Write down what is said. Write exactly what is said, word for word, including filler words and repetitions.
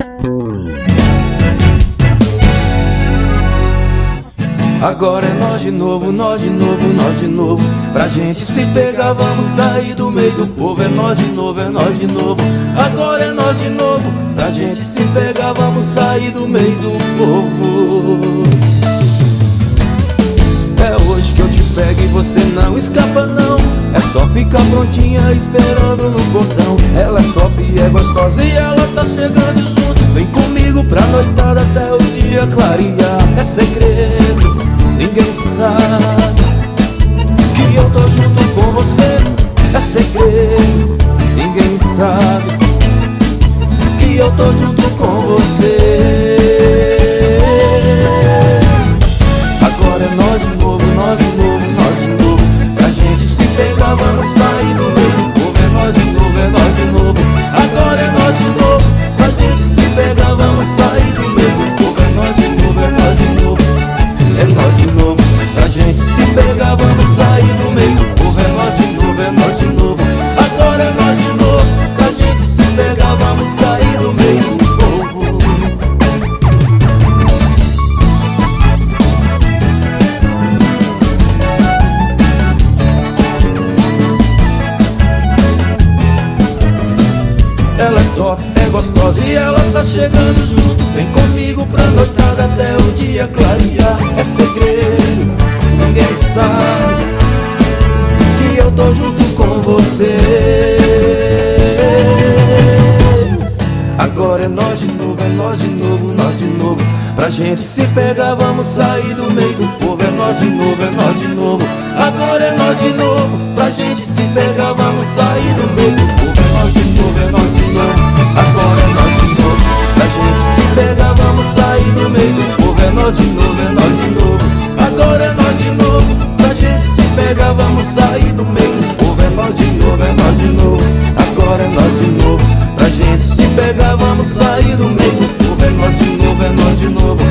Agora é nós de novo, nós de novo, nós de novo. Pra gente se pegar, vamos sair do meio do povo. É nós de novo, é nós de novo. Agora é nós de novo. Pra gente se pegar, vamos sair do meio do povo. É hoje que eu te pego e você não escapa não. É só ficar prontinha esperando no portão. Ela é top e é gostosa e ela tá chegando junto. Vem comigo pra noitada até o dia clarear. É segredo, ninguém sabe que eu tô junto com você. É segredo, ninguém sabe que eu tô junto com você. Agora é nós de novo, nós de novo, nós de novo. Pra gente se pegar, vamos sair do meio do povo. É nós de novo, é nós de novo. Agora é nós de novo. Pra gente se pegar, vamos sair do meio do povo. É nós de novo, é nós de novo. É nós de novo. Pra gente se pegar, vamos sair do meio do povo. É nós de novo, é nós de novo. Agora é nós de novo. Pra gente se pegar, vamos sair do meio do povo. Ela é top, é gostosa e ela tá chegando junto. Vem comigo pra noitada até o dia clarear. É segredo, ninguém sabe que eu tô junto com você. Agora é nós de novo, é nós de novo, nós de novo. Pra gente se pegar, vamos sair do meio do povo. É nós de novo, é nós de novo. Agora é nós de novo. Pra gente se pegar, vamos sair do meio do povo. É nós de novo, é nós de novo. Agora é nós de novo. Pra gente se pegar, vamos sair do meio do povo. É nós de novo, é nós de novo. Agora é nós de novo. Pra gente se pegar, vamos sair do meio do povo. É nós de novo, é nós de novo. Agora é nós de novo. Pra gente se pegar, vamos sair do meio do povo. É nós de novo, é nós de novo.